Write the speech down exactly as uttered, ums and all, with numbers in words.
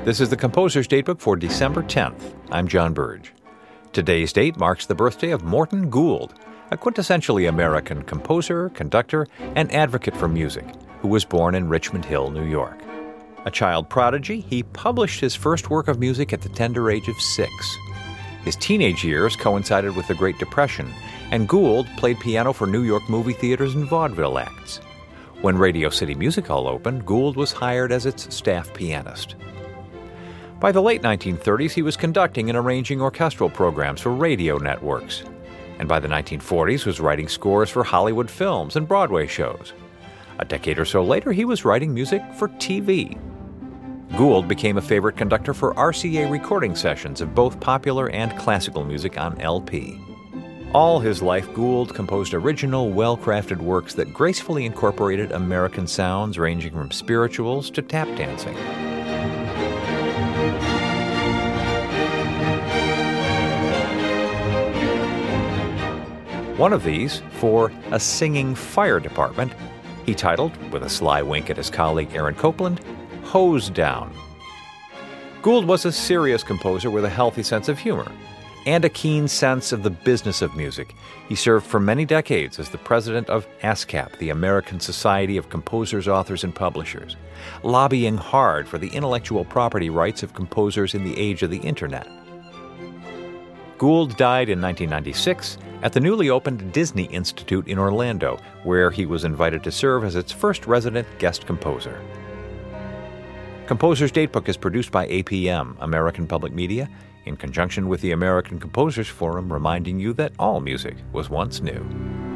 This is the Composer's Datebook for December tenth. I'm John Burge. Today's date marks the birthday of Morton Gould, a quintessentially American composer, conductor, and advocate for music, who was born in Richmond Hill, New York. A child prodigy, he published his first work of music at the tender age of six. His teenage years coincided with the Great Depression, and Gould played piano for New York movie theaters and vaudeville acts. When Radio City Music Hall opened, Gould was hired as its staff pianist. By the late nineteen thirties, he was conducting and arranging orchestral programs for radio networks, and by the nineteen forties was writing scores for Hollywood films and Broadway shows. A decade or so later, he was writing music for T V. Gould became a favorite conductor for R C A recording sessions of both popular and classical music on L P. All his life, Gould composed original, well-crafted works that gracefully incorporated American sounds ranging from spirituals to tap dancing. One of these, for A Singing Fire Department, he titled, with a sly wink at his colleague Aaron Copland, Hose Down. Gould was a serious composer with a healthy sense of humor and a keen sense of the business of music. He served for many decades as the president of ASCAP, the American Society of Composers, Authors, and Publishers, lobbying hard for the intellectual property rights of composers in the age of the Internet. Gould died in nineteen ninety-six at the newly opened Disney Institute in Orlando, where he was invited to serve as its first resident guest composer. Composer's Datebook is produced by A P M, American Public Media, in conjunction with the American Composers Forum, reminding you that all music was once new.